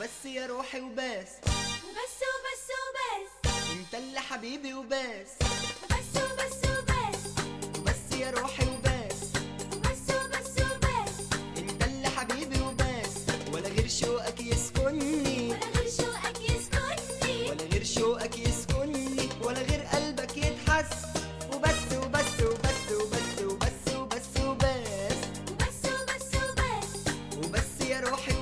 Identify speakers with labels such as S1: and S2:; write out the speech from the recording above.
S1: وبس يا روحي وبس.
S2: وبس وبس وبس.
S1: انت اللي حبيبي وبس.
S2: وبس وبس وبس.
S1: وبس يا روحي وبس.
S2: وبس وبس وبس.
S1: انت اللي حبيبي وبس. ولا غير شوقك يسكنني،
S2: ولا غير شوقك يسكنني،
S1: ولا غير شوقك يسكنني، ولا غير قلبك يتحس. وبس وبس وبس وبس وبس وبس وبس.
S2: وبس وبس وبس.
S1: وبس يا روحي